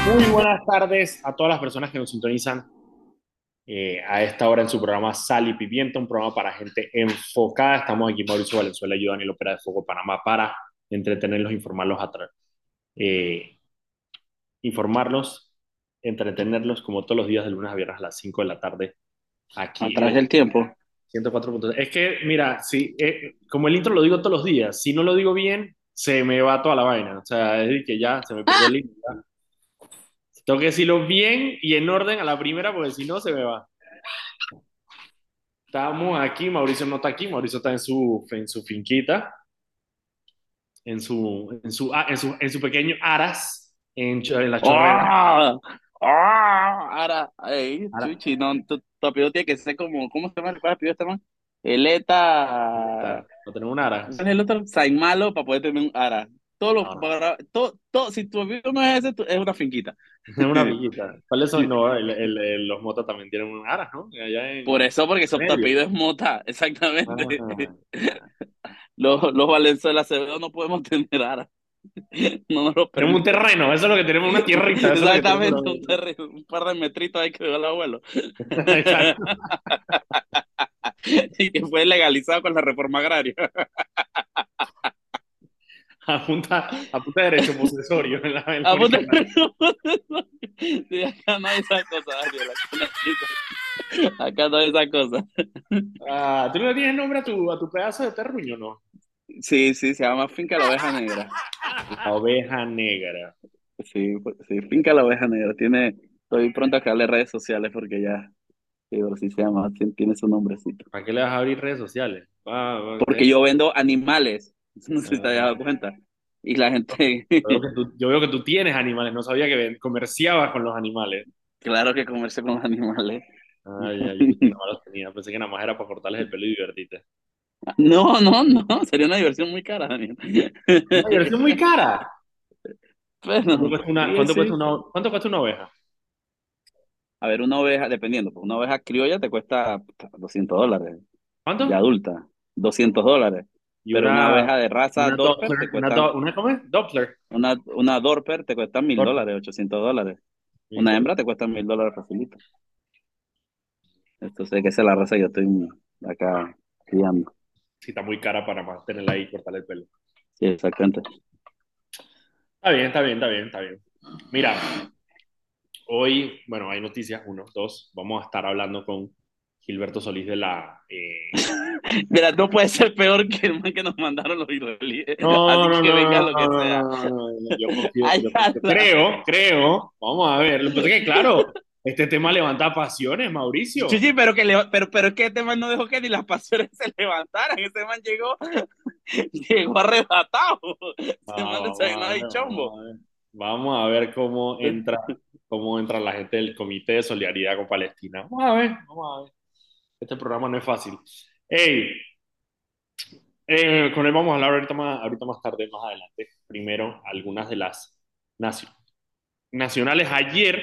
Muy buenas tardes a todas las personas que nos sintonizan a esta hora en su programa Sal y Pimienta, un programa para gente enfocada. Estamos aquí Mauricio Valenzuela y yo, Daniel Opera de Fuego Panamá, para entretenerlos, eh, informarlos, entretenerlos como todos los días de lunes a viernes a las 5 de la tarde A aquí en través el del tiempo. 104 puntos. Es que, mira, si, como el intro lo digo todos los días, si no lo digo bien, se me va toda la vaina. O sea, es decir, que ya se me perdió el intro. Tengo que decirlo bien y en orden a la primera, porque si no se me va. Estamos aquí, Mauricio no está aquí, Mauricio está en su finquita, en su pequeño Aras, en la Chorrera. ¡Oh! ¡Oh! Ahora, ey, Aras, Chuchi, no, tu apellido tiene que ser como, ¿cómo se llama? ¿Cuál apellido este man? Eleta. no tenemos un ¿Cuál Aras. es el otro? Saint Malo para poder tener un Ara. Todos los, No, no, si tu apellido no es ese, es una finquita. tenemos una villita. ¿Cuáles son? No, los Motas también tienen un Aras, ¿no? Allá Por en eso, porque su medio. apellido es Mota, exactamente. Ah, Los Valenzuela Acevedo no podemos tener Ara. No nos lo tenemos un permite. terreno, eso es lo que tenemos, una tierrita, eso es lo que tenemos. Exactamente, un par de metritos ahí que dio el abuelo. Exacto. Y que fue legalizado con la reforma agraria. A punta de derecho posesorio en la Ah, puta. original. Sí, acá no hay esa cosa, Daniel. Acá no hay esa cosa. Ah, ¿tú no le tienes nombre a tu pedazo de terruño, no? Sí, sí, se llama Finca la Oveja Negra. La oveja negra. Sí, sí, Finca la Oveja Negra. Estoy pronto a crearle redes sociales porque ya, sí, pero sí se llama, tiene su nombrecito. ¿Para qué le vas a abrir redes sociales? Porque yo vendo animales, no sé si te has dado Ah, cuenta. Y la gente, yo veo que tú tienes animales, no sabía que comerciabas con los animales. claro que comerse con los animales. Ay, ay, yo pensé que nada más los tenía, pensé que nada más era para cortarles el pelo y divertirte. No, no, no, sería una diversión muy cara, Daniel. Una diversión muy cara. ¿Cuánto Bueno, cuesta una, sí, cuánto cuesta sí. una, cuánto cuesta una oveja? A ver, una oveja, dependiendo, pues una oveja criolla te cuesta $200, ya ¿Cuánto? adulta, $200. Y Pero una una, oveja de raza una Dorper te Doppler, cuesta, ¿cómo es? Doppler. una Dorper te cuesta mil Doppler. dólares, $800. Una hembra $1,000. te cuesta $1,000 facilito. Entonces, que esa es la raza que yo estoy acá criando. Sí, está muy cara para mantenerla ahí y cortarle el pelo. Sí, exactamente. Está bien, está bien, está bien, está bien. Mira, hoy, bueno, hay noticias, uno, dos, vamos a estar hablando con Gilberto Solís de la... Mira, no puede ser peor que el man que nos mandaron los israelíes. No, Así no, que no, venga no, lo que no, sea. no, no, no, yo confío, Ay, yo confío. ala. Creo, vamos a ver. Lo que pasa es que, claro, este tema levanta pasiones, Sí, Mauricio. sí, pero es que este man no dejó que ni las pasiones se levantaran. Ese man llegó arrebatado. Ese man Vamos a desayunado y ver, vamos chombo. a ver. Vamos a ver cómo entra la gente del Comité de Solidaridad con Palestina. Vamos a ver, vamos a ver. Este programa no es fácil. Hey, con él vamos a hablar ahorita más tarde, más adelante. Primero, algunas de las nacionales.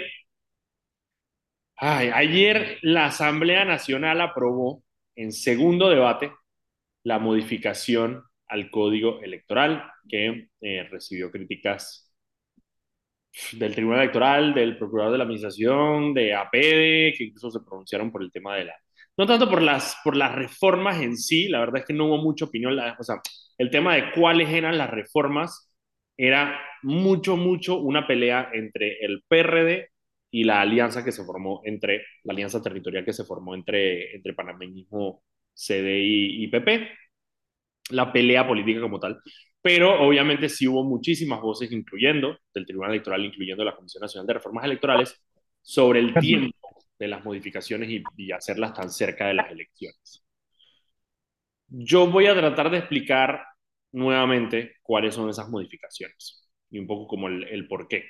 Ayer la Asamblea Nacional aprobó en segundo debate la modificación al Código Electoral que recibió críticas del Tribunal Electoral, del Procurador de la Administración, de APD, que incluso se pronunciaron por el tema de la... No tanto por las reformas en sí, la verdad es que no hubo mucha opinión, o sea, el tema de cuáles eran las reformas era mucho, mucho una pelea entre el PRD y la alianza que se formó la alianza territorial que se formó entre panameñismo, CDI y PP, la pelea política como tal. Pero obviamente sí hubo muchísimas voces, incluyendo del Tribunal Electoral, incluyendo la Comisión Nacional de Reformas Electorales, sobre el tiempo de las modificaciones y hacerlas tan cerca de las elecciones. Yo voy a tratar de explicar nuevamente cuáles son esas modificaciones y un poco como el por qué.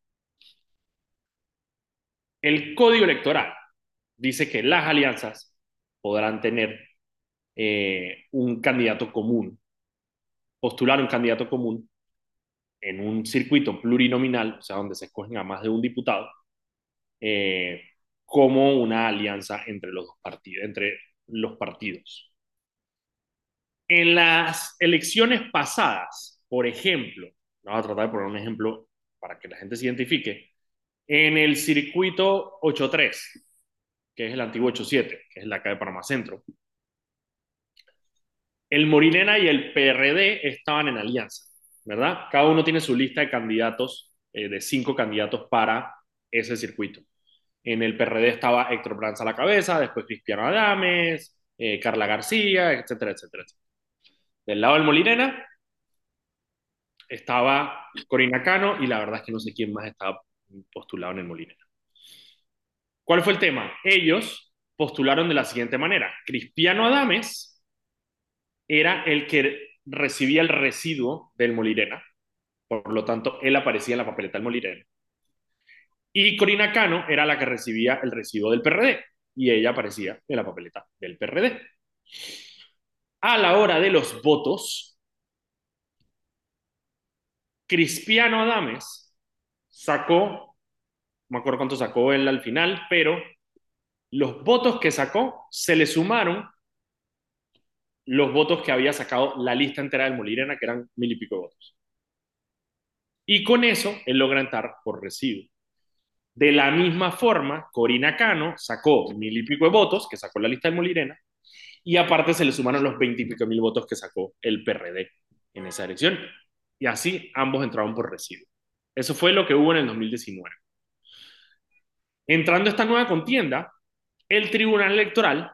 El Código Electoral dice que las alianzas podrán tener un candidato común, postular un candidato común en un circuito plurinominal, o sea, donde se escogen a más de un diputado, eh, como una alianza entre los partidos. En las elecciones pasadas, por ejemplo, vamos a tratar de poner un ejemplo para que la gente se identifique, En el circuito 8-3, que es el antiguo 8-7, que es la acá de Panamá Centro, el Morinera y el PRD estaban en alianza, ¿verdad? Cada uno tiene su lista de candidatos, de 5 candidatos para ese circuito. En el PRD estaba Héctor Branza a la cabeza, después Cristiano Adames, Carla García, etcétera, etcétera, etcétera. Del lado del Molinera estaba Corina Cano y la verdad es que no sé quién más estaba postulado en el Molinera. ¿Cuál fue el tema? Ellos postularon de la siguiente manera. Cristiano Adames era el que recibía el residuo del Molirena, por lo tanto, él aparecía en la papeleta del Molirena. Y Corina Cano era la que recibía el residuo del PRD, y ella aparecía en la papeleta del PRD. A la hora de los votos, Cristiano Adames sacó, no me acuerdo cuánto sacó él al final, pero los votos que sacó se le sumaron los votos que había sacado la lista entera del Molirena, que eran 1000 y pico de votos. Y con eso él logra entrar por residuo. De la misma forma, Corina Cano sacó 1000 y pico de votos, que sacó la lista del Molirena, y aparte se le sumaron los 20 y pico mil votos que sacó el PRD en esa elección. Y así ambos entraron por residuo. Eso fue lo que hubo en el 2019. Entrando a esta nueva contienda, el Tribunal Electoral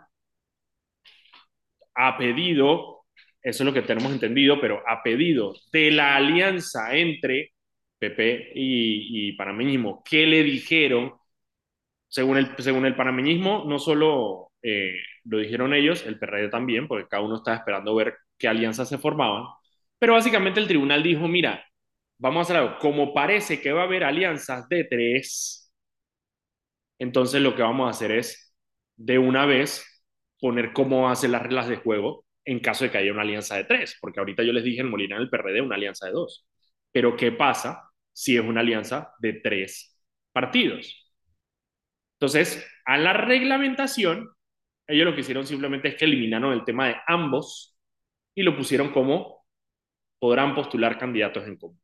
ha pedido, eso es lo que tenemos entendido, pero ha pedido de la alianza entre PP y panameñismo, ¿qué le dijeron? Según el panameñismo, no solo lo dijeron ellos, el PRD también, porque cada uno estaba esperando ver qué alianzas se formaban, pero básicamente el tribunal dijo, mira, vamos a hacer algo, como parece que va a haber alianzas de tres, entonces lo que vamos a hacer es, de una vez, poner cómo hacen las reglas de juego en caso de que haya una alianza de tres, porque ahorita yo les dije en Molina del PRD una alianza de dos, pero ¿qué pasa si es una alianza de tres partidos? Entonces, a la reglamentación, ellos lo que hicieron simplemente es que eliminaron el tema de ambos y lo pusieron como podrán postular candidatos en común.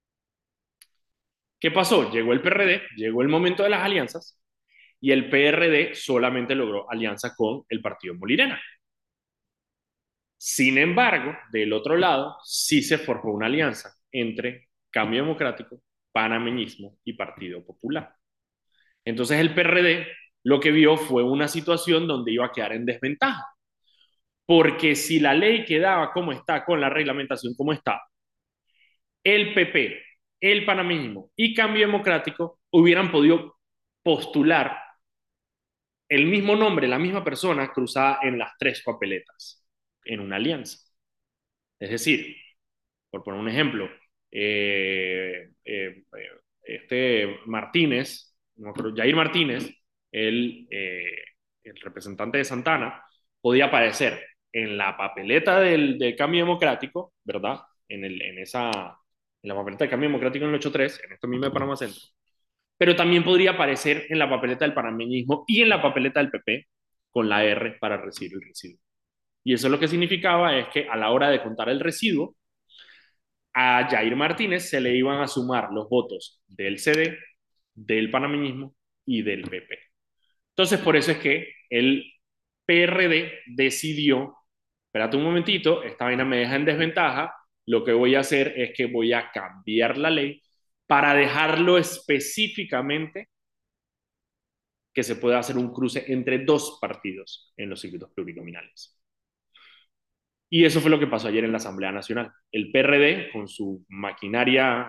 ¿Qué pasó? Llegó el PRD, llegó el momento de las alianzas y el PRD solamente logró alianza con el partido Molirena. Sin embargo, del otro lado, sí se forjó una alianza entre Cambio Democrático, Panameñismo y Partido Popular. Entonces el PRD lo que vio fue una situación donde iba a quedar en desventaja. Porque si la ley quedaba como está, con la reglamentación como está, el PP, el panameñismo y Cambio Democrático hubieran podido postular el mismo nombre, la misma persona cruzada en las tres papeletas, en una alianza. Es decir, por poner un ejemplo, este Martínez, no creo, Jair Martínez, el representante de Santana, podía aparecer en la papeleta del Cambio Democrático, ¿verdad? En la papeleta del Cambio Democrático en el 8-3, en esto mismo de Panamá Centro, pero también podría aparecer en la papeleta del panameñismo y en la papeleta del PP con la R para recibir el residuo. Y eso lo que significaba es que a la hora de contar el residuo, a Jair Martínez se le iban a sumar los votos del CD, del panameñismo y del PP. Entonces, por eso es que el PRD decidió, espérate un momentito, esta vaina me deja en desventaja, lo que voy a hacer es que voy a cambiar la ley para dejarlo específicamente que se pueda hacer un cruce entre dos partidos en los circuitos plurinominales. Y eso fue lo que pasó ayer en la Asamblea Nacional. El PRD, con su maquinaria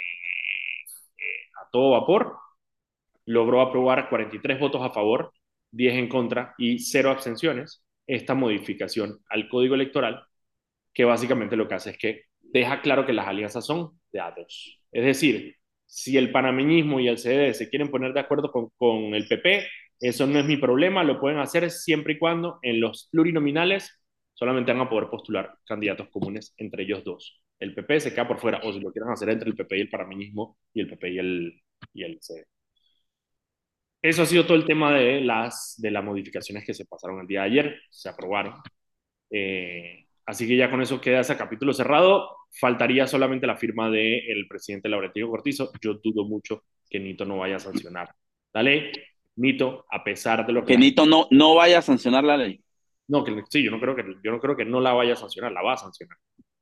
a todo vapor, logró aprobar 43 votos a favor, 10 en contra y 0 abstenciones esta modificación al Código Electoral, que básicamente lo que hace es que deja claro que las alianzas son de a dos. Es decir, si el panameñismo y el CD se quieren poner de acuerdo con el PP, eso no es mi problema, lo pueden hacer siempre y cuando en los plurinominales solamente van a poder postular candidatos comunes entre ellos dos. El PP se queda por fuera, o si lo quieren hacer entre el PP y el panameñismo y el PP y el CD. Eso ha sido todo el tema de las modificaciones que se pasaron el día de ayer, se aprobaron. Así que ya con eso queda ese capítulo cerrado. Faltaría solamente la firma del presidente Laurentino Cortizo. Yo dudo mucho que Nito no vaya a sancionar la ley. Nito, a pesar de lo que Que la gente... Nito no vaya a sancionar la ley. No, que sí, yo no creo que no la vaya a sancionar, la va a sancionar.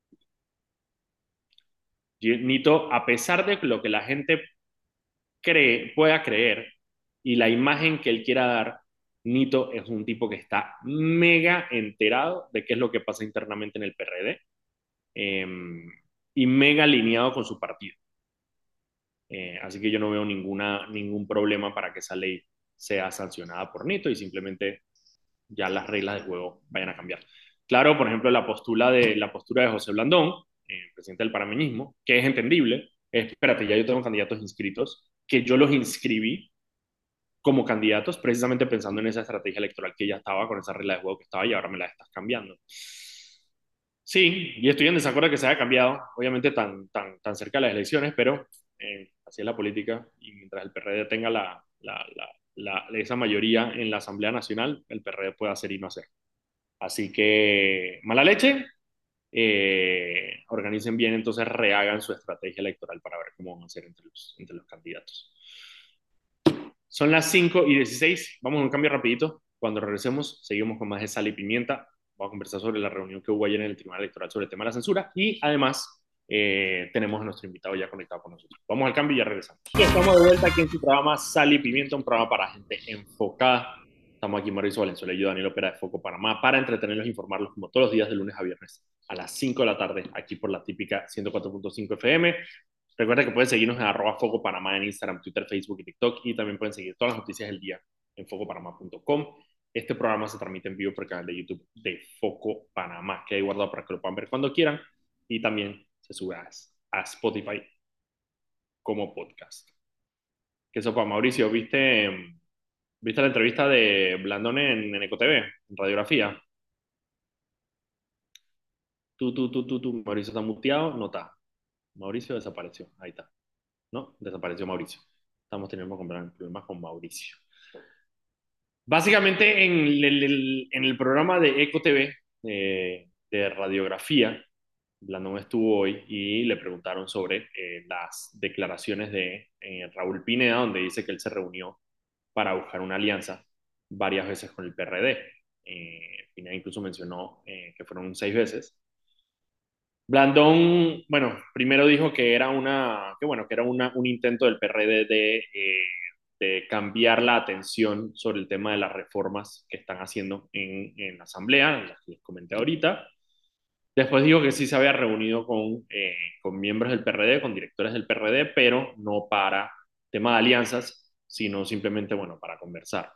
Nito, a pesar de lo que la gente pueda creer y la imagen que él quiera dar, Nito es un tipo que está mega enterado de qué es lo que pasa internamente en el PRD eh, y mega alineado con su partido. Así que yo no veo ningún problema para que esa ley sea sancionada por Nito y simplemente ya las reglas del juego vayan a cambiar. Claro, por ejemplo, la postura de José Blandón, presidente del panameñismo, que es entendible, espérate, ya yo tengo candidatos inscritos, que yo los inscribí como candidatos precisamente pensando en esa estrategia electoral que ya estaba, con esa regla de juego que estaba y ahora me la estás cambiando. Sí, y estoy en desacuerdo que se haya cambiado, obviamente tan cerca de las elecciones, pero así es la política y mientras el PRD tenga esa mayoría en la Asamblea Nacional, el PRD puede hacer y no hacer. Así que, mala leche, organicen bien, entonces rehagan su estrategia electoral para ver cómo van a hacer entre los candidatos. Son las 5:16, vamos a un cambio rapidito. Cuando regresemos, seguimos con más de sal y pimienta. Vamos a conversar sobre la reunión que hubo ayer en el Tribunal Electoral sobre el tema de la censura y además tenemos a nuestro invitado ya conectado con nosotros. Vamos al cambio y ya regresamos. Y estamos de vuelta aquí en su programa Sal y Pimienta, un programa para gente enfocada. Estamos aquí Mauricio Valenzuela y yo, Daniel Opera de Foco Panamá, para entretenerlos e informarlos como todos los días de lunes a viernes a las 5 de la tarde, aquí por la típica 104.5 FM. Recuerda que pueden seguirnos en @Foco Panamá en Instagram, Twitter, Facebook y TikTok. Y también pueden seguir todas las noticias del día en focopanamá.com. Este programa se transmite en vivo por el canal de YouTube de Foco Panamá, que hay guardado para que lo puedan ver cuando quieran. Y también se sube a Spotify como podcast. ¿Qué sopa, Mauricio? ¿Viste la entrevista de Blandón en EcoTV, en radiografía? Mauricio está muteado, no está. Mauricio desapareció, ahí está. No, desapareció Mauricio. Estamos teniendo problemas con Mauricio. Básicamente en el programa de Eco TV de radiografía, Blandón estuvo hoy y le preguntaron sobre las declaraciones de Raúl Pineda, donde dice que él se reunió para buscar una alianza varias veces con el PRD. Pineda incluso mencionó que fueron 6 veces. Blandón, bueno, primero dijo que era un intento del PRD de cambiar la atención sobre el tema de las reformas que están haciendo en la Asamblea, las que les comenté ahorita. Después dijo que sí se había reunido con miembros del PRD, con directores del PRD, pero no para tema de alianzas, sino simplemente, bueno, para conversar.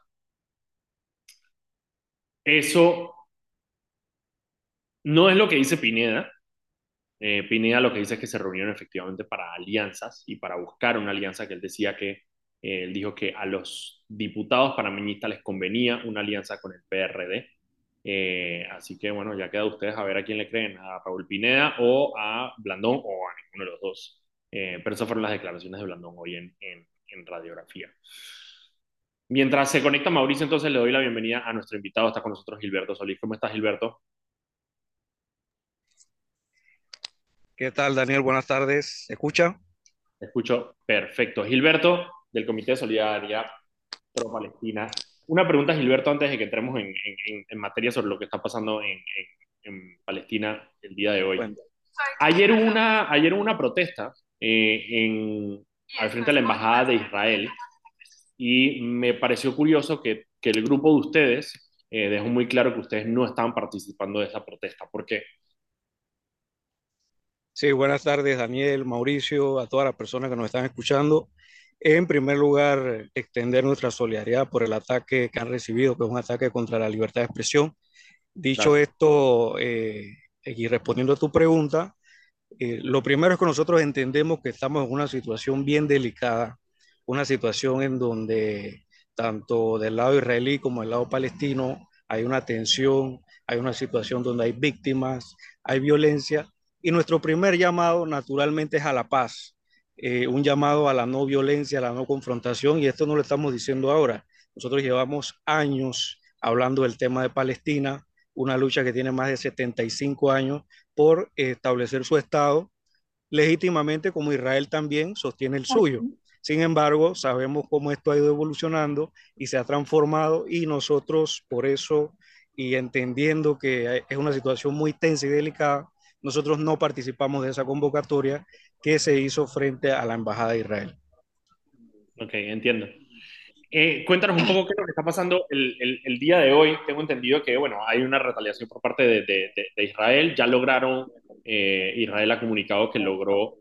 Eso no es lo que dice Pineda. Pineda lo que dice es que se reunieron efectivamente para alianzas y para buscar una alianza que él decía que, él dijo que a los diputados panameñistas les convenía una alianza con el PRD. Así que bueno, ya queda a ustedes a ver a quién le creen, a Raúl Pineda o a Blandón o a ninguno de los dos. Pero esas fueron las declaraciones de Blandón hoy en radiografía. Mientras se conecta Mauricio, entonces le doy la bienvenida a nuestro invitado. Está con nosotros Gilberto Solís. ¿Cómo estás, Gilberto? ¿Qué tal, Daniel? Buenas tardes. ¿Se escucha? Te escucho perfecto. Gilberto, del Comité de Solidaridad Pro Palestina. Una pregunta, Gilberto, antes de que entremos en materia sobre lo que está pasando en Palestina el día de hoy. Bueno, Ayer hubo una protesta al frente de la Embajada de Israel y me pareció curioso que el grupo de ustedes dejó muy claro que ustedes no estaban participando de esa protesta. ¿Por qué? sí, buenas tardes, Daniel, Mauricio, a todas las personas que nos están escuchando. En primer lugar, extender nuestra solidaridad por el ataque que han recibido, que es un ataque contra la libertad de expresión. Dicho Gracias. esto, y respondiendo a tu pregunta, lo primero es que nosotros entendemos que estamos en una situación bien delicada, una situación en donde tanto del lado israelí como del lado palestino hay una tensión, hay una situación donde hay víctimas, hay violencia, y nuestro primer llamado naturalmente es a la paz, un llamado a la no violencia, a la no confrontación, y esto no lo estamos diciendo ahora. Nosotros llevamos años hablando del tema de Palestina, una lucha que tiene más de 75 años por establecer su Estado legítimamente, como Israel también sostiene el suyo. Sin embargo, sabemos cómo esto ha ido evolucionando y se ha transformado y nosotros por eso y entendiendo que es una situación muy tensa y delicada, nosotros no participamos de esa convocatoria que se hizo frente a la Embajada de Israel. Ok, entiendo. Cuéntanos un poco qué es lo que está pasando el día de hoy. Tengo entendido que, bueno, hay una retaliación por parte de Israel. Ya lograron, Israel ha comunicado que logró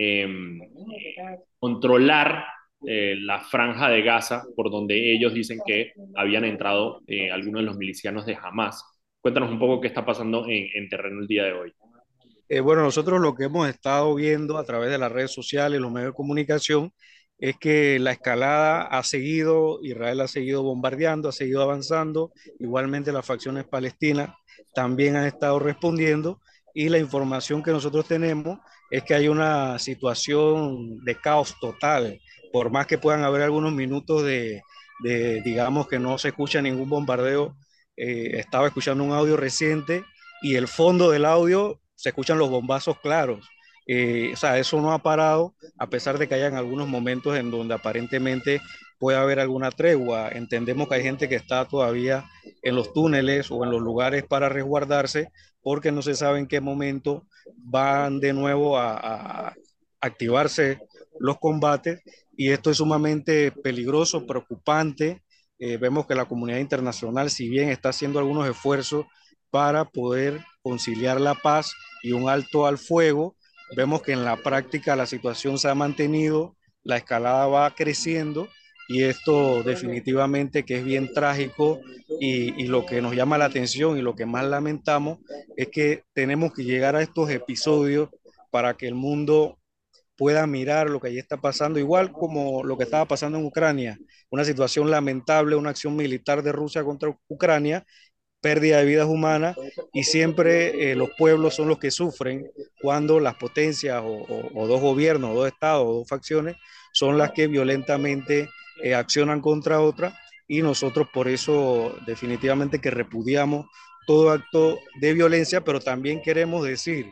controlar la franja de Gaza, por donde ellos dicen que habían entrado algunos de los milicianos de Hamas. Cuéntanos un poco qué está pasando en terreno el día de hoy. Bueno, nosotros lo que hemos estado viendo a través de las redes sociales, los medios de comunicación, es que la escalada ha seguido, Israel ha seguido bombardeando, ha seguido avanzando, igualmente las facciones palestinas también han estado respondiendo y la información que nosotros tenemos es que hay una situación de caos total, por más que puedan haber algunos minutos digamos, que no se escucha ningún bombardeo. Estaba escuchando un audio reciente y el fondo del audio se escuchan los bombazos claros. O sea, eso no ha parado, a pesar de que hayan algunos momentos en donde aparentemente puede haber alguna tregua. Entendemos que hay gente que está todavía en los túneles o en los lugares para resguardarse, porque no se sabe en qué momento van de nuevo a activarse los combates, y esto es sumamente peligroso, preocupante. Vemos que la comunidad internacional, si bien está haciendo algunos esfuerzos para poder conciliar la paz y un alto al fuego, vemos que en la práctica la situación se ha mantenido, la escalada va creciendo y esto definitivamente que es bien trágico, y lo que nos llama la atención y lo que más lamentamos es que tenemos que llegar a estos episodios para que el mundo pueda mirar lo que allí está pasando, igual como lo que estaba pasando en Ucrania, una situación lamentable, una acción militar de Rusia contra Ucrania, pérdida de vidas humanas, y siempre los pueblos son los que sufren cuando las potencias o dos gobiernos, o dos estados, o dos facciones son las que violentamente accionan contra otras, y nosotros por eso definitivamente que repudiamos todo acto de violencia, pero también queremos decir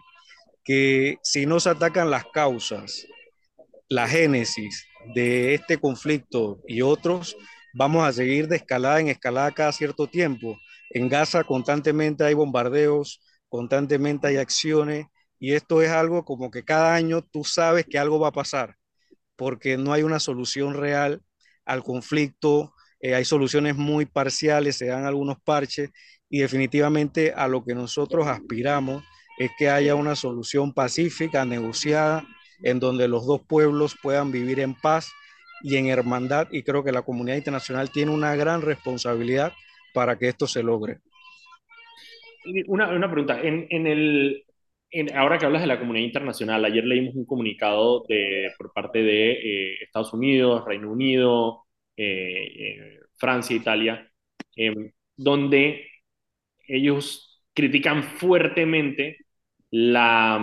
que si no se atacan las causas, la génesis de este conflicto y otros, vamos a seguir de escalada en escalada cada cierto tiempo. En Gaza constantemente hay bombardeos, constantemente hay acciones, y esto es algo como que cada año tú sabes que algo va a pasar, porque no hay una solución real al conflicto. Hay soluciones muy parciales, se dan algunos parches, y definitivamente a lo que nosotros aspiramos es que haya una solución pacífica, negociada, en donde los dos pueblos puedan vivir en paz y en hermandad, y creo que la comunidad internacional tiene una gran responsabilidad para que esto se logre. Una pregunta, ahora que hablas de la comunidad internacional, ayer leímos un comunicado por parte de Estados Unidos, Reino Unido, Francia, Italia, donde ellos critican fuertemente la,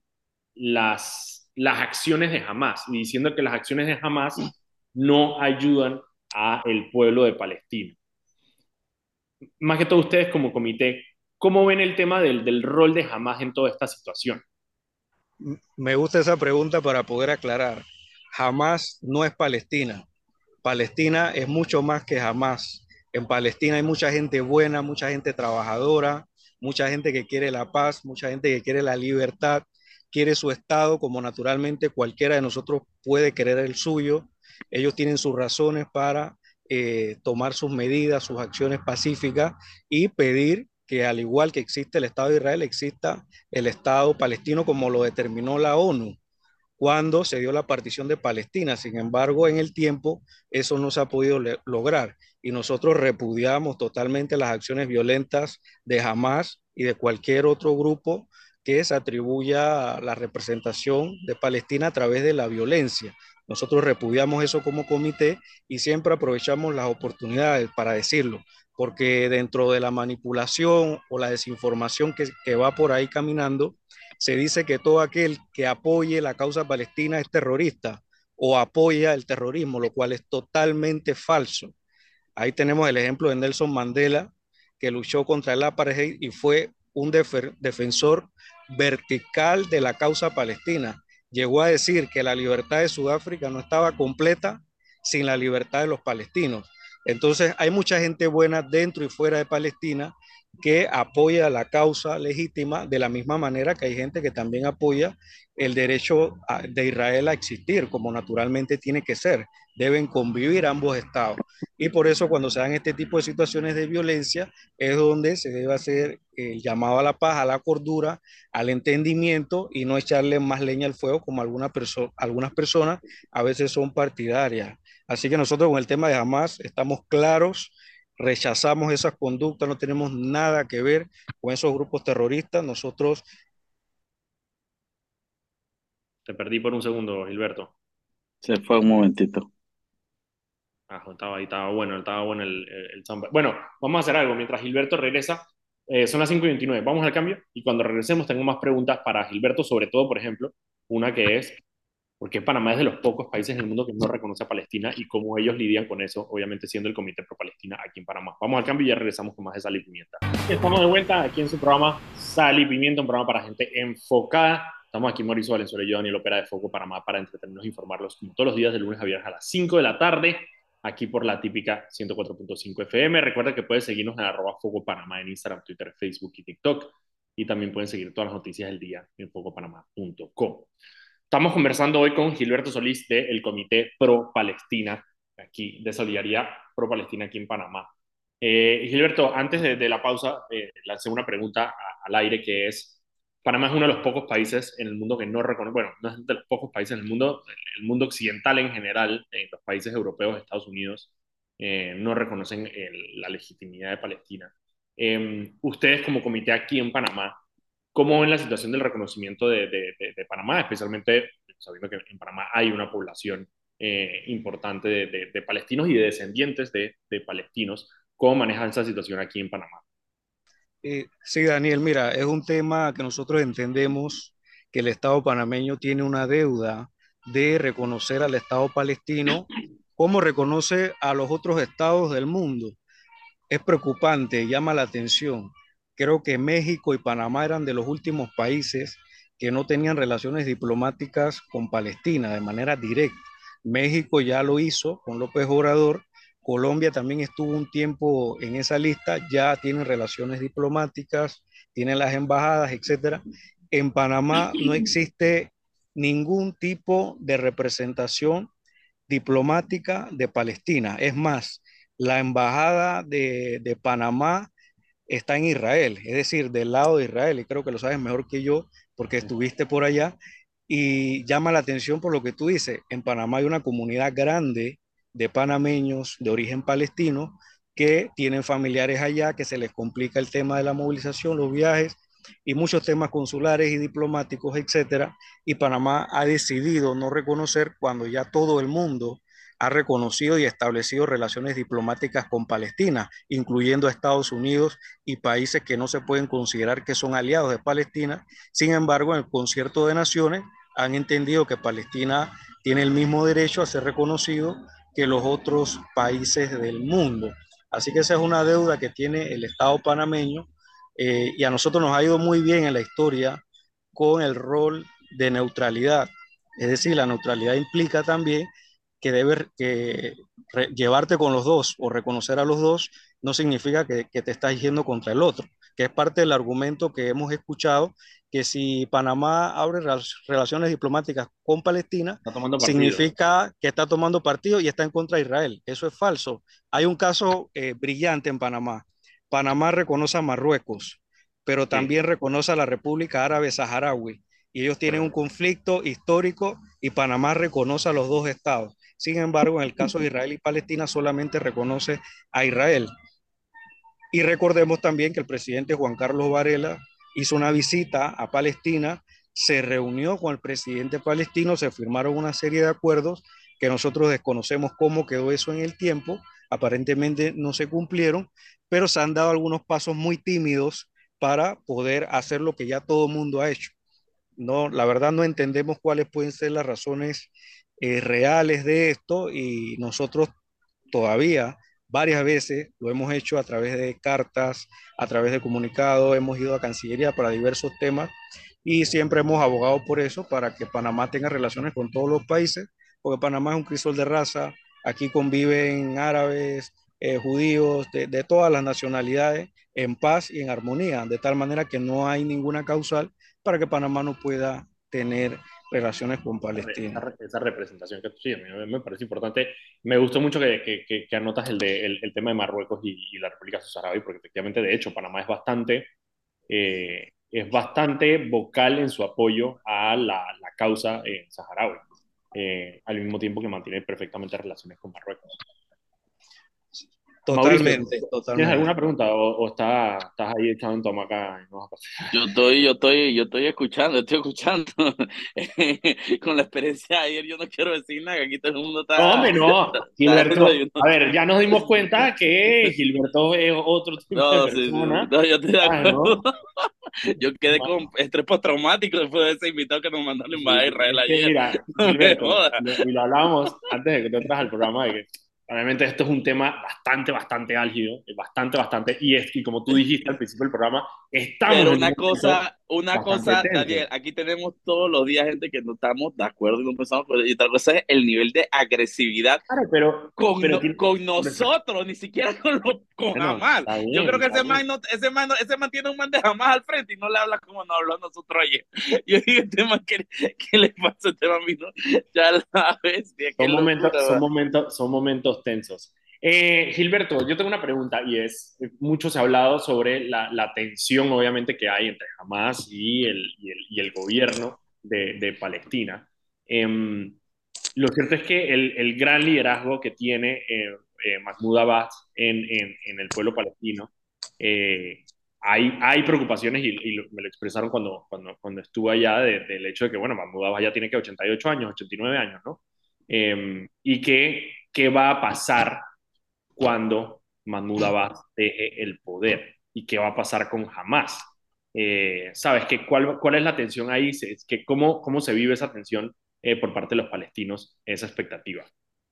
las acciones de Hamas, y diciendo que las acciones de Hamas no ayudan al pueblo de Palestina. Más que todo ustedes como comité, ¿cómo ven el tema del rol de Hamas en toda esta situación? Me gusta esa pregunta para poder aclarar. Hamas no es Palestina. Palestina es mucho más que Hamas. En Palestina hay mucha gente buena, mucha gente trabajadora, mucha gente que quiere la paz, mucha gente que quiere la libertad, quiere su Estado como naturalmente cualquiera de nosotros puede querer el suyo. Ellos tienen sus razones para tomar sus medidas, sus acciones pacíficas, y pedir que, al igual que existe el Estado de Israel, exista el Estado palestino como lo determinó la ONU cuando se dio la partición de Palestina. Sin embargo, en el tiempo eso no se ha podido lograr, y nosotros repudiamos totalmente las acciones violentas de Hamas y de cualquier otro grupo que se atribuya a la representación de Palestina a través de la violencia. Nosotros repudiamos eso como comité y siempre aprovechamos las oportunidades para decirlo, porque dentro de la manipulación o la desinformación que va por ahí caminando, se dice que todo aquel que apoye la causa palestina es terrorista o apoya el terrorismo, lo cual es totalmente falso. Ahí tenemos el ejemplo de Nelson Mandela, que luchó contra el apartheid y fue un defensor vertical de la causa palestina. llegó a decir que la libertad de Sudáfrica no estaba completa sin la libertad de los palestinos. Entonces hay mucha gente buena dentro y fuera de Palestina que apoya la causa legítima de la misma manera que hay gente que también apoya el derecho de Israel a existir, como naturalmente tiene que ser. Deben convivir ambos estados. Y por eso cuando se dan este tipo de situaciones de violencia es donde se debe hacer el llamado a la paz, a la cordura, al entendimiento y no echarle más leña al fuego como algunas personas a veces son partidarias. Así que nosotros con el tema de Hamas estamos claros, rechazamos esas conductas, no tenemos nada que ver con esos grupos terroristas. Nosotros Te perdí por un segundo, Gilberto. Se fue un momentito. Ah, estaba ahí, estaba bueno el soundbite. Bueno, vamos a hacer algo. Mientras Gilberto regresa, son las 5:29. Vamos al cambio y cuando regresemos tengo más preguntas para Gilberto, sobre todo, por ejemplo, una que es, ¿por qué Panamá es de los pocos países en el mundo que no reconoce a Palestina y cómo ellos lidian con eso, obviamente siendo el Comité Pro Palestina aquí en Panamá? Vamos al cambio y ya regresamos con más de Sal y Pimienta. Estamos de vuelta aquí en su programa Sal y Pimienta, un programa para gente enfocada. Estamos aquí Mauricio Valenzuela y yo, Daniel Opera de Foco Panamá, para entretenernos e informarlos como todos los días de lunes a viernes a las 5 de la tarde, aquí por la típica 104.5 FM. Recuerda que puedes seguirnos en @Foco Panamá en Instagram, Twitter, Facebook y TikTok. Y también pueden seguir todas las noticias del día en focopanamá.com. Estamos conversando hoy con Gilberto Solís del Comité Pro Palestina, aquí de Solidaridad Pro Palestina aquí en Panamá. Gilberto, antes de la pausa, lancé una pregunta al aire que es, Panamá es uno de los pocos países en el mundo que no reconoce, bueno, no es de los pocos países en el mundo occidental en general, en los países europeos, Estados Unidos, no reconocen la legitimidad de Palestina. Ustedes como comité aquí en Panamá, ¿cómo ven la situación del reconocimiento de Panamá, especialmente sabiendo que en Panamá hay una población importante de palestinos y de descendientes de palestinos? ¿Cómo manejan esa situación aquí en Panamá? Sí, Daniel, mira, es un tema que nosotros entendemos que el Estado panameño tiene una deuda de reconocer al Estado palestino como reconoce a los otros estados del mundo. Es preocupante, llama la atención. Creo que México y Panamá eran de los últimos países que no tenían relaciones diplomáticas con Palestina de manera directa. México ya lo hizo con López Obrador. Colombia también estuvo un tiempo en esa lista, ya tienen relaciones diplomáticas, tienen las embajadas, etcétera. En Panamá no existe ningún tipo de representación diplomática de Palestina. Es más, la embajada de Panamá está en Israel, es decir, del lado de Israel, y creo que lo sabes mejor que yo porque estuviste por allá, y llama la atención por lo que tú dices. En Panamá hay una comunidad grande de panameños de origen palestino que tienen familiares allá, que se les complica el tema de la movilización, los viajes y muchos temas consulares y diplomáticos, etcétera. Y Panamá ha decidido no reconocer cuando ya todo el mundo ha reconocido y establecido relaciones diplomáticas con Palestina, incluyendo a Estados Unidos y países que no se pueden considerar que son aliados de Palestina. Sin embargo, en el Concierto de Naciones han entendido que Palestina tiene el mismo derecho a ser reconocido que los otros países del mundo. Así que esa es una deuda que tiene el Estado panameño, y a nosotros nos ha ido muy bien en la historia con el rol de neutralidad. Es decir, la neutralidad implica también que debes llevarte con los dos o reconocer a los dos no significa que te estás yendo contra el otro, que es parte del argumento que hemos escuchado, que si Panamá abre relaciones diplomáticas con Palestina, Está tomando partido. significa que está tomando partido y está en contra de Israel. Eso es falso. Hay un caso brillante en Panamá. Panamá reconoce a Marruecos, pero Sí, también reconoce a la República Árabe Saharaui. Y ellos tienen un correcto. conflicto histórico y Panamá reconoce a los dos estados. Sin embargo, en el caso de Israel y Palestina solamente reconoce a Israel. Y recordemos también que el presidente Juan Carlos Varela hizo una visita a Palestina, se reunió con el presidente palestino, se firmaron una serie de acuerdos que nosotros desconocemos cómo quedó eso en el tiempo, aparentemente no se cumplieron, pero se han dado algunos pasos muy tímidos para poder hacer lo que ya todo el mundo ha hecho. No, la verdad no entendemos cuáles pueden ser las razones reales de esto y nosotros todavía varias veces lo hemos hecho a través de cartas, a través de comunicados, hemos ido a Cancillería para diversos temas y siempre hemos abogado por eso, para que Panamá tenga relaciones con todos los países, porque Panamá es un crisol de raza, aquí conviven árabes, judíos, de todas las nacionalidades, en paz y en armonía, de tal manera que no hay ninguna causal para que Panamá no pueda tener relaciones con Palestina. Esa representación que tú sí, a mí me parece importante. Me gustó mucho que anotas el tema de Marruecos y la República Saharaui, porque efectivamente, de hecho, Panamá es bastante vocal en su apoyo a la causa saharaui, al mismo tiempo que mantiene perfectamente relaciones con Marruecos. Mauricio, Totalmente, ¿tienes totalmente. alguna pregunta o estás ahí echado en tu hamaca y no vas a pasar? Yo estoy escuchando. Con la experiencia de ayer, yo no quiero decir nada, que aquí todo el mundo No, está, hombre, no. está Gilberto, desayunando. a ver, ya nos dimos cuenta que Gilberto es otro tipo de No, sí, sí, sí. persona. No, yo estoy de Ah, acuerdo. ¿no? Yo quedé con estrés postraumático después de ese invitado que nos mandaron a Sí, invadir a sí. Israel Es que ayer. mira, No me Gilberto, jodas. y lo hablábamos antes de que tú entras al programa, de que obviamente esto es un tema bastante álgido, bastante, y como tú dijiste al principio del programa, estamos Pero en un momento una bastante cosa, Daniel, tenso. aquí tenemos todos los días gente que no estamos de acuerdo y no pensamos, y otra cosa es el nivel de agresividad Claro, con, pero tiene, con pero está- nosotros, ni siquiera con bueno, Hamal. está Yo creo bien, que está bien. ese man tiene un man de Hamal al frente y no le habla como nos habló a nosotros ayer. Yo digo, este man, ¿qué le pasa a este man? ¿No? Ya la bestia, qué locura, va. Son momentos tensos. Gilberto, yo tengo una pregunta y mucho se ha hablado sobre la tensión, obviamente, que hay entre Hamas y el gobierno de Palestina. Em, lo cierto es que el gran liderazgo que tiene Mahmoud Abbas en el pueblo palestino, eh, hay preocupaciones me lo expresaron cuando estuve allá del hecho de que, bueno, Mahmoud Abbas ya tiene que 88 años, 89 años, ¿no? Y qué va a pasar cuando Mahmoud Abbas deje el poder y qué va a pasar con Hamas. ¿Sabes? ¿Cuál es la tensión ahí? ¿Cómo se vive esa tensión por parte de los palestinos, esa expectativa?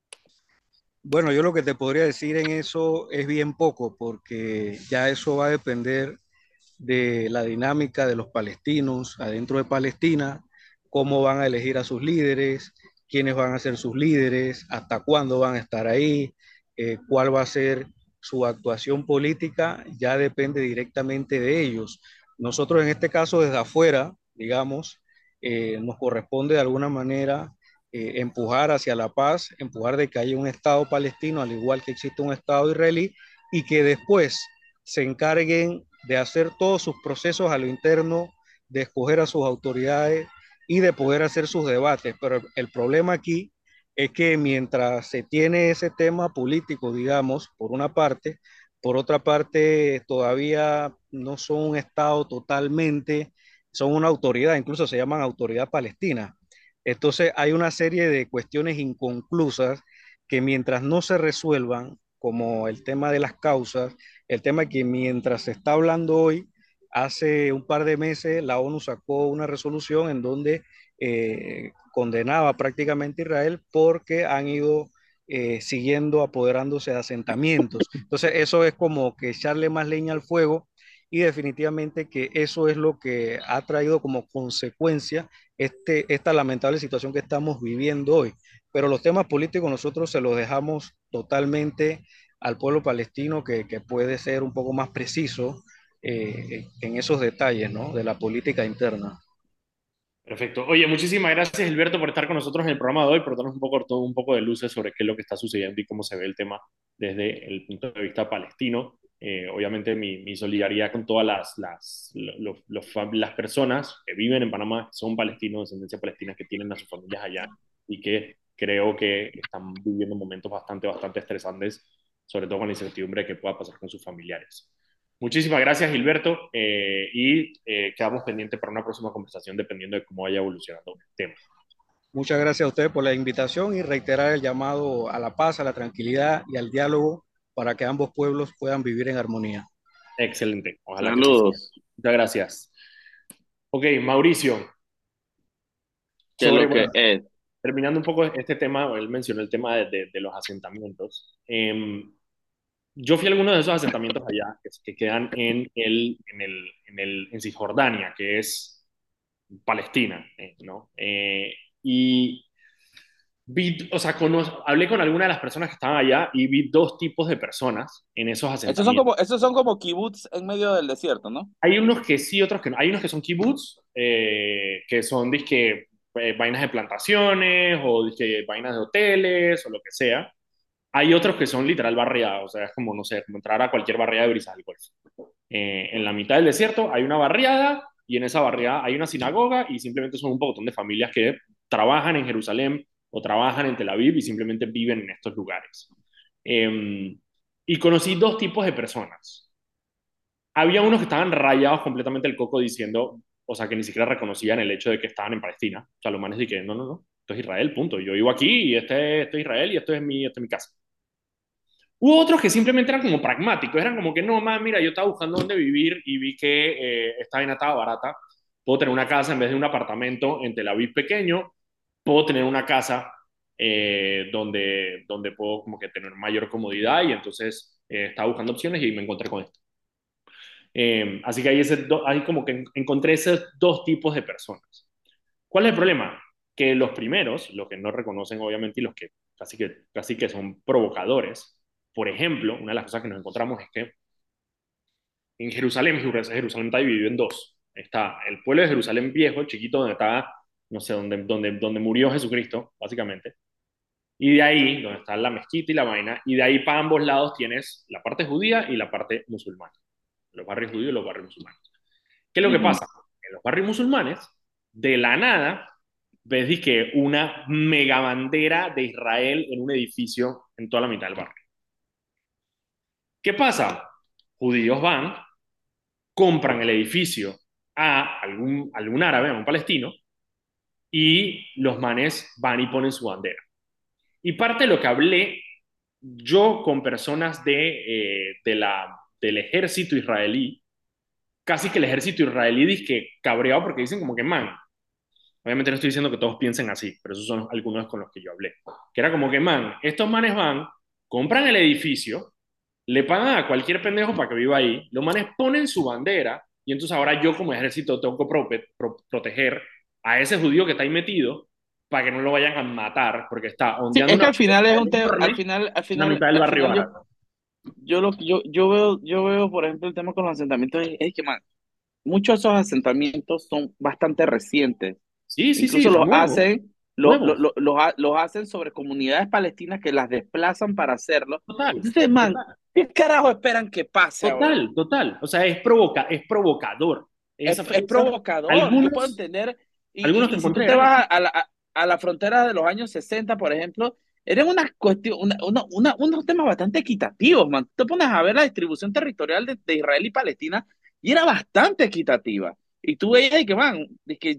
Bueno, yo lo que te podría decir en eso es bien poco, porque ya eso va a depender de la dinámica de los palestinos adentro de Palestina, cómo van a elegir a sus líderes, quiénes van a ser sus líderes, hasta cuándo van a estar ahí, cuál va a ser su actuación política, ya depende directamente de ellos. Nosotros en este caso desde afuera, digamos, nos corresponde de alguna manera empujar hacia la paz, empujar de que haya un Estado palestino, al igual que existe un Estado israelí, y que después se encarguen de hacer todos sus procesos a lo interno, de escoger a sus autoridades y de poder hacer sus debates. Pero el problema aquí es que mientras se tiene ese tema político, digamos, por una parte, por otra parte todavía no son un Estado totalmente, son una autoridad, incluso se llaman autoridad palestina. Entonces hay una serie de cuestiones inconclusas que mientras no se resuelvan, como el tema de las causas, el tema que mientras se está hablando hoy, hace un par de meses la ONU sacó una resolución en donde condenaba prácticamente a Israel porque han ido siguiendo apoderándose de asentamientos. Entonces eso es como que echarle más leña al fuego y definitivamente que eso es lo que ha traído como consecuencia esta lamentable situación que estamos viviendo hoy. Pero los temas políticos nosotros se los dejamos totalmente al pueblo palestino que puede ser un poco más preciso en esos detalles, ¿no? De la política interna. Perfecto. Oye, muchísimas gracias, Gilberto, por estar con nosotros en el programa de hoy, por darnos un poco de luces sobre qué es lo que está sucediendo y cómo se ve el tema desde el punto de vista palestino. Obviamente, mi solidaridad con todas las personas que viven en Panamá, que son palestinos, de descendencia palestina, que tienen a sus familias allá y que creo que están viviendo momentos bastante estresantes, sobre todo con la incertidumbre de qué pueda pasar con sus familiares. Muchísimas gracias, Gilberto, quedamos pendientes para una próxima conversación dependiendo de cómo vaya evolucionando el tema. Muchas gracias a ustedes por la invitación y reiterar el llamado a la paz, a la tranquilidad y al diálogo para que ambos pueblos puedan vivir en armonía. Excelente, ojalá que así sea. Saludos. Muchas gracias. Ok, Mauricio, ¿Qué es lo bueno, que es? terminando un poco este tema, él mencionó el tema de los asentamientos. Yo fui a algunos de esos asentamientos allá que quedan en Cisjordania, que es Palestina, ¿no? Y o sea, hablé con algunas de las personas que estaban allá y vi dos tipos de personas en esos asentamientos. Esos son como kibbutz en medio del desierto, ¿no? Hay unos que sí, otros que no. Hay unos que son kibbutz, que son dizque, vainas de plantaciones o dizque, vainas de hoteles o lo que sea. Hay otros que son literal barriadas, o sea, es como, no sé, como entrar a cualquier barriada de Brisas del Golfo. En la mitad del desierto hay una barriada y en esa barriada hay una sinagoga y simplemente son un montón de familias que trabajan en Jerusalén o trabajan en Tel Aviv y simplemente viven en estos lugares. Y conocí dos tipos de personas. Había unos que estaban rayados completamente el coco diciendo, o sea, que ni siquiera reconocían el hecho de que estaban en Palestina. O sea, los manes de que no, no, no, esto es Israel, punto. Yo vivo aquí y esto es Israel y esto es mi casa. Hubo otros que simplemente eran como pragmáticos, eran como que no, más, mira, yo estaba buscando dónde vivir y vi que esta vaina estaba barata. Puedo tener una casa en vez de un apartamento en Tel Aviv pequeño, puedo tener una casa donde puedo como que tener mayor comodidad y entonces estaba buscando opciones y me encontré con esto. Así que ahí como que encontré esos dos tipos de personas. ¿Cuál es el problema? Que los primeros, los que no reconocen obviamente y los que casi que son provocadores, por ejemplo, una de las cosas que nos encontramos es que en Jerusalén está dividido en dos. Está el pueblo de Jerusalén viejo, chiquito, donde está, no sé, donde murió Jesucristo, básicamente. Y de ahí, donde está la mezquita y la vaina, y de ahí para ambos lados tienes la parte judía y la parte musulmana. Los barrios judíos y los barrios musulmanes. ¿Qué es lo que pasa? En los barrios musulmanes, de la nada, ves que una mega bandera de Israel en un edificio en toda la mitad del barrio. ¿Qué pasa? Judíos van, compran el edificio a algún árabe, a un palestino, y los manes van y ponen su bandera. Y parte de lo que hablé yo con personas del ejército israelí, casi que el ejército israelí dice que cabreado porque dicen como que, man, obviamente no estoy diciendo que todos piensen así, pero esos son algunos con los que yo hablé. Que era como que, man, estos manes van, compran el edificio, le pagan a cualquier pendejo para que viva ahí, los manes ponen su bandera, y entonces ahora yo como ejército tengo que proteger a ese judío que está ahí metido para que no lo vayan a matar, porque está Sí, ondeando es que una al final es un tema, enorme en la mitad del al barrio final árabe. yo veo, por ejemplo, el tema con los asentamientos es que, man, muchos de esos asentamientos son bastante recientes. Sí, sí, sí, Incluso son nuevos, nuevos. los hacen sobre comunidades palestinas que las desplazan para hacerlo. Total, Entonces, man, total. ¿qué carajo esperan que pase ahora? Total, total. O sea, es provocador. Es provocador, yo puedo Algunos, entender. algunos que Y si tú encontré te eran vas así. a la frontera de los años 60, por ejemplo, eran una cuestión, unos temas bastante equitativos, man. Tú te pones a ver la distribución territorial de Israel y Palestina y era bastante equitativa. Y tú veías y que, man, es que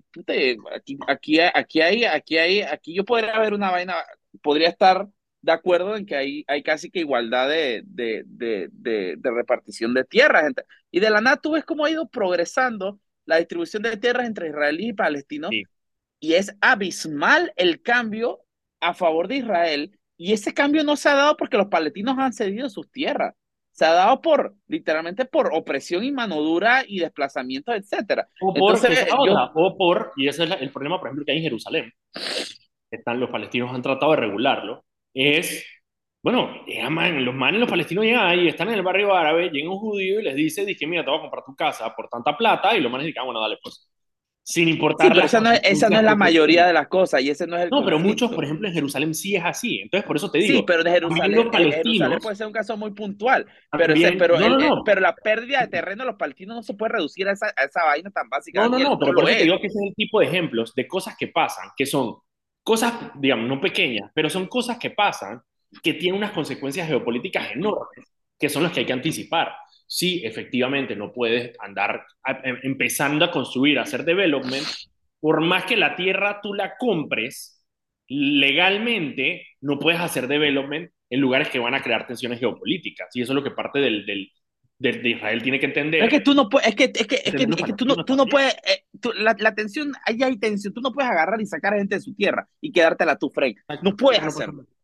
aquí yo podría ver una vaina, podría estar de acuerdo en que hay casi que igualdad de repartición de tierras. Y de la nada tú ves cómo ha ido progresando la distribución de tierras entre israelíes y palestinos Sí. y es abismal el cambio a favor de Israel. Y ese cambio no se ha dado porque los palestinos han cedido sus tierras. Se ha dado literalmente por opresión y mano dura y desplazamientos, etcétera. Esa es Entonces, la otra, y ese es el problema, por ejemplo, que hay en Jerusalén, los palestinos han tratado de regularlo, es, bueno, los manes, los palestinos llegan ahí, están en el barrio árabe, llega un judío y les dice, mira, te voy a comprar tu casa por tanta plata, y los manes dicen, bueno, dale, pues, sin sí, importar pero las esa no consecuencias es que la eso mayoría tiene. de las cosas y ese no es el No, pero muchos, por conflicto. ejemplo, en Jerusalén sí es así. Entonces, por eso te Sí, digo, pero también los Jerusalén puede palestinos, ser un caso muy puntual, también, no, no, no, pero la pérdida de terreno de los palestinos no se puede reducir a esa vaina tan básica, no, no, Daniel, no, no pero por lo eso te es. digo que ese es el tipo de ejemplos de cosas que pasan, que son cosas, digamos, no pequeñas, pero son cosas que pasan, que tienen unas consecuencias geopolíticas enormes, que son las que hay que anticipar. Sí, efectivamente, no puedes andar empezando a construir, a hacer development, por más que la tierra tú la compres legalmente, no puedes hacer development en lugares que van a crear tensiones geopolíticas. Y eso es lo que parte de Israel tiene que Pero es entender. que tú no puedes, Entender los es que palestinos tú no también. puedes, la tensión, ahí hay tensión, tú no puedes agarrar y sacar a gente de su tierra y quedártela tú, Frank. No Exacto, puedes eso no pasa. hacerlo.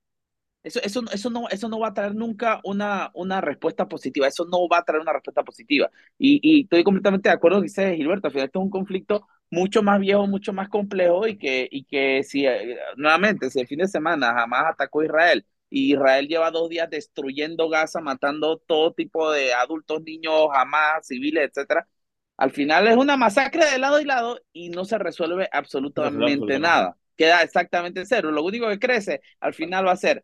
Eso no va a traer nunca una respuesta positiva. Eso no va a traer una respuesta positiva. Y estoy completamente de acuerdo con lo que dice Gilberto. Al final, esto es un conflicto mucho más viejo, mucho más complejo y que si, nuevamente, si el fin de semana jamás atacó a Israel y Israel lleva 2 días destruyendo Gaza, matando todo tipo de adultos, niños, Hamas, civiles, etcétera, al final es una masacre de lado y lado y no se resuelve No se resuelve absolutamente absolutamente nada. nada. Queda exactamente en cero. Lo único que crece al final va a ser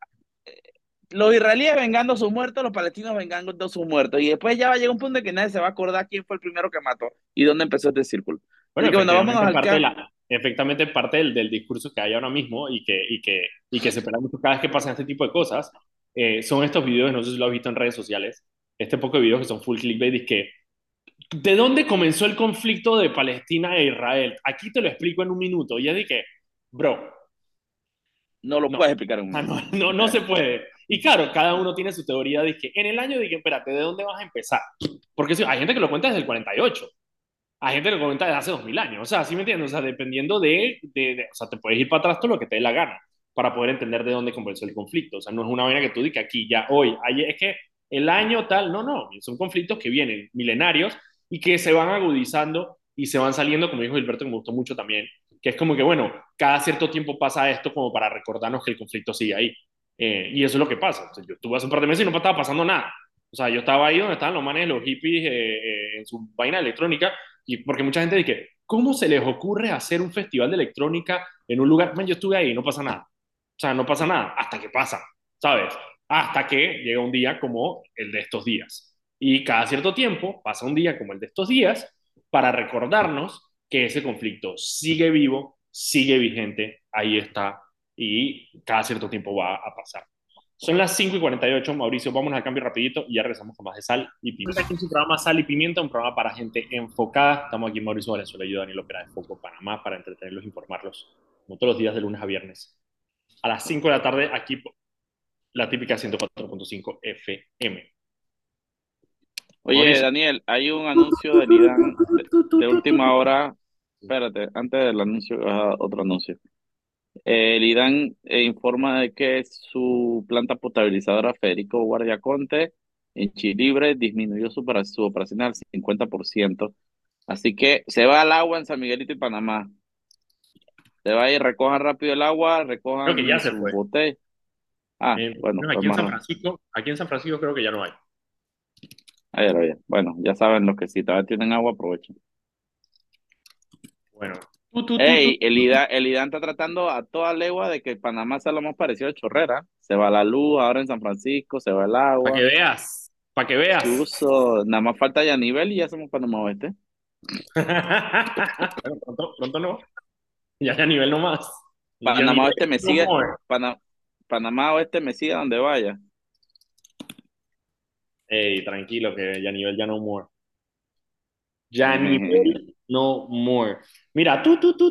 los israelíes vengando sus muertos, los palestinos vengando sus muertos. Y después ya va a llegar un punto en que nadie se va a acordar quién fue el primero que mató y dónde empezó este círculo. Bueno, Así que bueno, vámonos al caso. efectivamente parte del discurso que hay ahora mismo y que se espera mucho cada vez que pasan este tipo de cosas, son estos videos, no sé si lo has visto en redes sociales, este poco de videos que son full clickbait, y que ¿de dónde comenzó el conflicto de Palestina e Israel? Aquí te lo explico en un minuto. Y es de que, bro, No lo no, puedes explicar en un no, minuto. no se puede. Y claro, cada uno tiene su teoría de que en el año de que, espérate, ¿de dónde vas a empezar? Porque sí, hay gente que lo cuenta desde el 48, hay gente que lo cuenta desde hace 2000 años, o sea, ¿sí me entiendes? O sea, dependiendo o sea, te puedes ir para atrás todo lo que te dé la gana para poder entender de dónde comenzó el conflicto. O sea, no es una vaina que tú digas aquí, ya, hoy, ayer, es que el año tal, no, no, son conflictos que vienen milenarios y que se van agudizando y se van saliendo, como dijo Gilberto, que me gustó mucho también, que es como que, bueno, cada cierto tiempo pasa esto como para recordarnos que el conflicto sigue ahí. Y eso es lo que pasa. O sea, yo estuve hace un par de meses y no estaba pasando nada. O sea, yo estaba ahí donde estaban los manes, los hippies, en su vaina electrónica, y porque mucha gente dice, ¿cómo se les ocurre hacer un festival de electrónica en un lugar? Man, yo estuve ahí, no pasa nada. O sea, no pasa nada hasta que pasa, ¿sabes? Hasta que llega un día como el de estos días. Y cada cierto tiempo pasa un día como el de estos días para recordarnos que ese conflicto sigue vivo, sigue vigente, ahí está, y cada cierto tiempo va a pasar. Son las 5:48, Mauricio. Vamos al cambio rapidito y ya regresamos con más de Sal y Pimienta. Aquí en su programa Sal y Pimienta, un programa para gente enfocada. Estamos aquí Mauricio Valenzuela y yo, Daniel Opera de Foco Panamá, para entretenerlos e informarlos, como todos los días de lunes a viernes. A las 5 de la tarde, aquí la típica 104.5 FM. Oye, Mauricio. Daniel, hay un anuncio del IDAN de última hora. Espérate, antes del anuncio, otro anuncio. El IDAN informa de que su planta potabilizadora Federico Guardiaconte en Chilibre disminuyó su operación al 50%. Así que se va al agua en San Miguelito y Panamá. Se va a ir, recojan rápido el agua, Creo que recojan ya se su fue. botella. Ah, bueno, pues Aquí en más San rápido. Francisco, creo que ya no hay. Ayer, oye. Bueno, ya saben los que si todavía tienen agua, aprovechen. Bueno, Ey, el IDAN está tratando a toda legua de que Panamá sea lo más parecido a Chorrera. Se va la luz ahora en San Francisco, se va el para que agua. veas, para que veas. Chuzo, nada más falta ya nivel y ya somos Panamá Oeste. Bueno, pronto, pronto no. Ya a nivel no más. Ya Panamá nivel Oeste me no sigue, more. Panamá Oeste me sigue a donde vaya. Ey, tranquilo, que ya nivel ya no more. Ya nivel no more. Mira,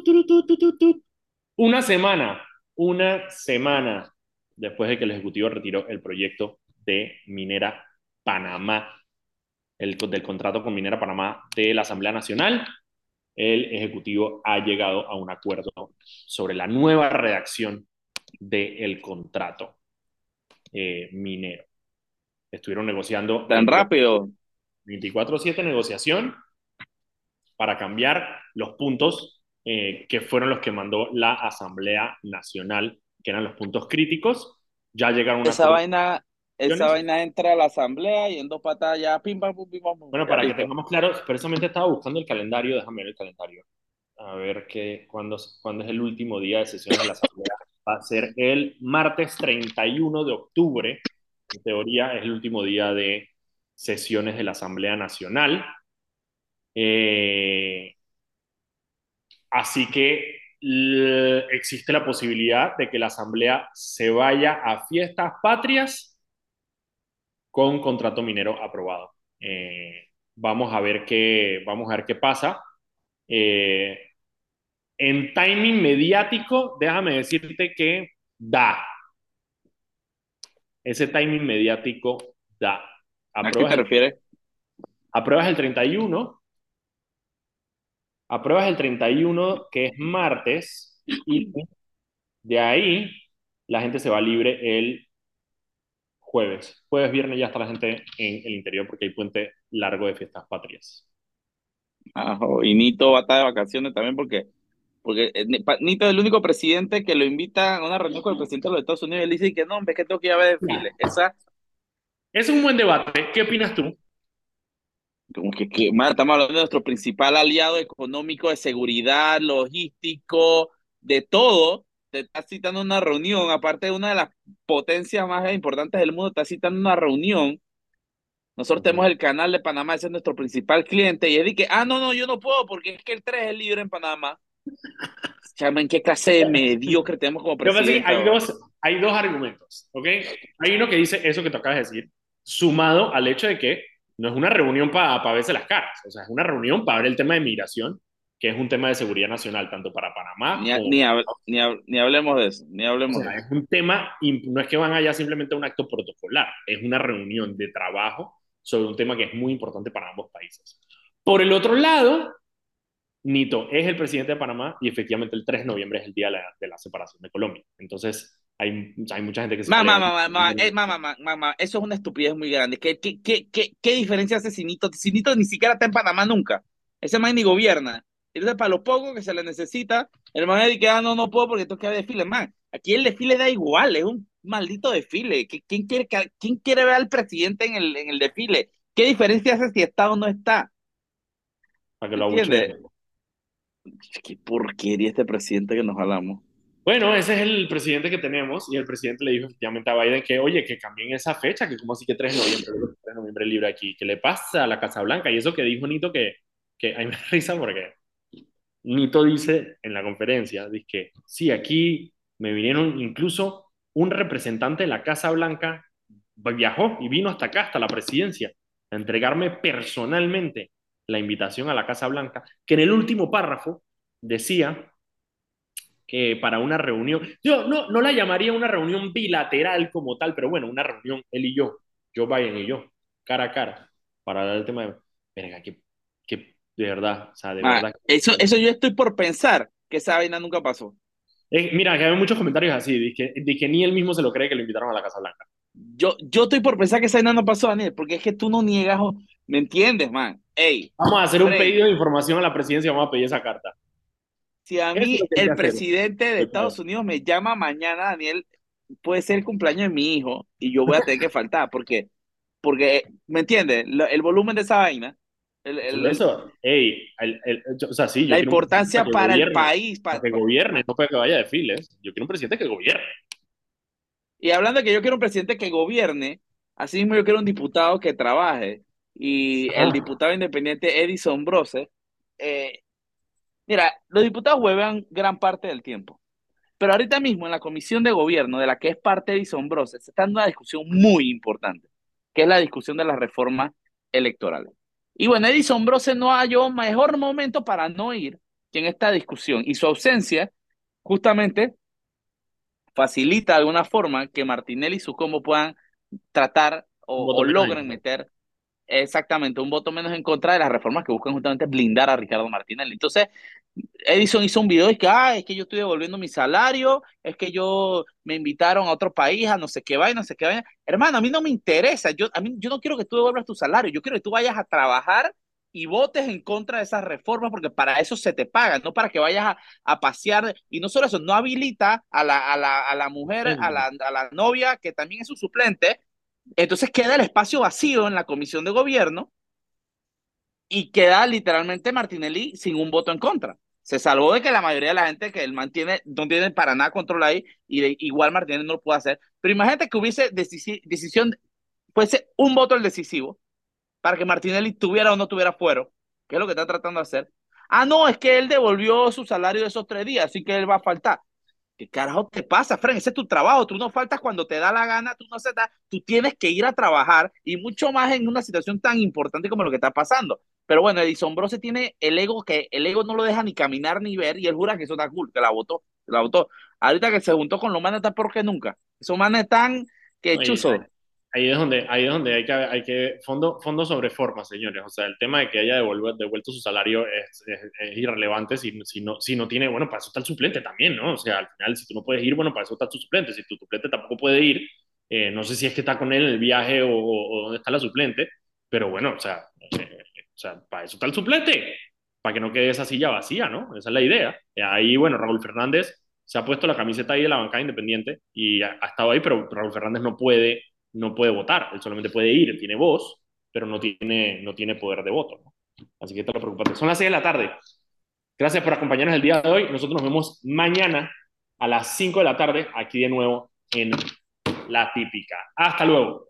una semana después de que el Ejecutivo retiró el proyecto de Minera Panamá, del contrato con Minera Panamá de la Asamblea Nacional, el Ejecutivo ha llegado a un acuerdo sobre la nueva redacción del contrato minero. Estuvieron negociando Tan rápido. 24/7 negociación para cambiar los puntos que fueron los que mandó la Asamblea Nacional, que eran los puntos críticos. Ya llegaron a un Esa acuerdo. vaina, esa vaina entra a la asamblea y en 2 patas ya, pim, pam, pum, Bueno, ya para que listo. tengamos claro, precisamente estaba buscando el calendario, déjame ver el calendario, a ver cuándo es el último día de sesiones de la Asamblea. Va a ser el martes 31 de octubre, en teoría es el último día de sesiones de la Asamblea Nacional. Eh, Así que existe la posibilidad de que la Asamblea se vaya a fiestas patrias con contrato minero aprobado. Vamos a ver qué pasa. Eh, en timing mediático, déjame decirte que da. Ese timing mediático da. ¿A qué Apruebas te el, refieres? apruebas el 31, que es martes, y de ahí la gente se va libre el jueves, viernes ya está la gente en el interior porque hay puente largo de fiestas patrias. Ajá, y Nito va a estar de vacaciones también porque Nito es el único presidente que lo invita a una reunión con el presidente de los Estados Unidos y él dice que no, hombre, es que tengo que ir a ver desfile. Esa, Es un buen debate. ¿Qué opinas tú? como que man, estamos hablando de nuestro principal aliado económico, de seguridad, logístico, de todo. Te está citando una reunión, aparte de una de las potencias más importantes del mundo, está citando una reunión. Nosotros tenemos Ujú. el canal de Panamá, ese es nuestro principal cliente, y él dice, ah, no, no, yo no puedo porque es que el 3 es libre en Panamá. Chama, ¿en qué clase de mediocre tenemos como Lo que pasa es que presidente ahora? hay dos argumentos, ¿ok? Hay uno que dice eso que tú acabas de decir, sumado al hecho de que no es una reunión para verse las caras, o sea, es una reunión para ver el tema de migración, que es un tema de seguridad nacional, tanto para Panamá como para Estados Unidos. Ni hablemos de eso, ni O hablemos de sea, eso. es un tema, y no es que van allá simplemente a un acto protocolar, es una reunión de trabajo sobre un tema que es muy importante para ambos países. Por el otro lado, Nito es el presidente de Panamá y efectivamente el 3 de noviembre es el día de la separación de Colombia. Entonces, hay mucha gente que se está Mamá, levantando. mamá, mamá, mamá, mamá, mamá, eso es una estupidez muy grande. ¿Qué diferencia hace Sinito? Sinito ni siquiera está en Panamá nunca. Ese man ni gobierna. Entonces, para lo poco que se le necesita, el man dice que no, no puedo porque tengo que haber desfile. Man, aquí el desfile da igual, es un maldito desfile. ¿Quién quiere ver al presidente en el desfile? ¿Qué diferencia hace si está o no está? Para que ¿Me lo entiendes? abucheen. Qué porquería este presidente que nos hablamos. Bueno, ese es el presidente que tenemos y el presidente le dijo efectivamente a Biden que, oye, que cambien esa fecha, que como así que 3 de noviembre, 3 de noviembre libre aquí, que le pasa a la Casa Blanca. Y eso que dijo Nito que hay me da risa porque Nito dice en la conferencia, dice que sí, aquí me vinieron incluso un representante de la Casa Blanca, viajó y vino hasta acá, hasta la presidencia, a entregarme personalmente la invitación a la Casa Blanca, que en el último párrafo decía que para una reunión, yo no la llamaría una reunión bilateral como tal, pero bueno, una reunión él y yo, Joe Biden y yo, cara a cara, para hablar del tema de, verga, que de verdad, o sea, de Man, verdad. eso yo estoy por pensar que esa vaina nunca pasó. Mira, que hay muchos comentarios así, de que ni él mismo se lo cree que lo invitaron a la Casa Blanca. Yo estoy por pensar que esa vaina no pasó, Daniel, porque es que tú no niegas, ¿me entiendes, man? Ey, Vamos a hacer un Fren, pedido de información a la presidencia y vamos a pedir esa carta. si a Eso es lo mí que hay que el hacer. presidente de Yo creo. Estados Unidos me llama mañana, Daniel, puede ser el cumpleaños de mi hijo y yo voy a tener que faltar, porque ¿me entiendes? El volumen de esa vaina, el, el- Solo el- eso, hey, o sea, sí, yo la quiero un presidente importancia para el país. para que gobierne, no para que vaya a desfiles. Yo quiero un presidente que gobierne. Y hablando de que yo quiero un presidente que gobierne, así mismo yo quiero un diputado que trabaje. Y el Ah, diputado independiente Edison Brose, eh, mira, los diputados huevean gran parte del tiempo. Pero ahorita mismo en la comisión de gobierno de la que es parte Edison Brose, se está dando una discusión muy importante, que es la discusión de las reformas electorales. Y bueno, Edison Brose no halló mejor momento para no ir que en esta discusión. Y su ausencia justamente facilita de alguna forma que Martinelli y su combo puedan tratar un o voto menos logren ahí. meter exactamente un voto menos en contra de las reformas que buscan justamente blindar a Ricardo Martinelli. Entonces, Edison hizo un video y que, es que yo estoy devolviendo mi salario, es que yo me invitaron a otro país, a no sé qué vaina, no sé qué vaina. Hermano, a mí no me interesa, yo no quiero que tú devuelvas tu salario, yo quiero que tú vayas a trabajar y votes en contra de esas reformas porque para eso se te paga, no para que vayas a pasear. Y no solo eso, no habilita a la mujer, a la novia, que también es su suplente. Entonces queda el espacio vacío en la comisión de gobierno y queda literalmente Martinelli sin un voto en contra. Se salvó de que la mayoría de la gente que él mantiene no tiene para nada control ahí y igual Martinelli no lo puede hacer. Pero imagínate que hubiese decisión, fuese un voto el decisivo para que Martinelli tuviera o no tuviera fuero, que es lo que está tratando de hacer. Ah, no, es que él devolvió su salario de esos 3 días, así que él va a faltar. ¿Qué carajo te pasa, Fren? Ese es tu trabajo. Tú no faltas cuando te da la gana, tú no se da, tú tienes que ir a trabajar y mucho más en una situación tan importante como lo que está pasando. Pero bueno, Edison Brose tiene el ego que el ego no lo deja ni caminar ni ver y él jura que eso está cool, que la votó, que la votó. Ahorita que se juntó con los manes está peor que nunca. Esos manes están que Ahí, chuzo. ahí es donde hay que fondo sobre forma, señores. O sea, el tema de que haya devuelto su salario es irrelevante si no tiene, bueno, para eso está el suplente también, ¿no? O sea, al final, si tú no puedes ir, bueno, para eso está tu suplente. Si tu suplente tampoco puede ir, no sé si es que está con él en el viaje o dónde está la suplente, pero bueno, o sea, para eso está el suplente. para que no quede esa silla vacía, ¿no? Esa es la idea. Y ahí, bueno, Raúl Fernández se ha puesto la camiseta ahí de la bancada independiente y ha estado ahí, pero Raúl Fernández no puede votar, él solamente puede ir, tiene voz, pero no tiene poder de voto, ¿no? Así que te lo preocupante. Son las 6 de la tarde. Gracias por acompañarnos el día de hoy. Nosotros nos vemos mañana a las 5 de la tarde, aquí de nuevo en La Típica. Hasta luego.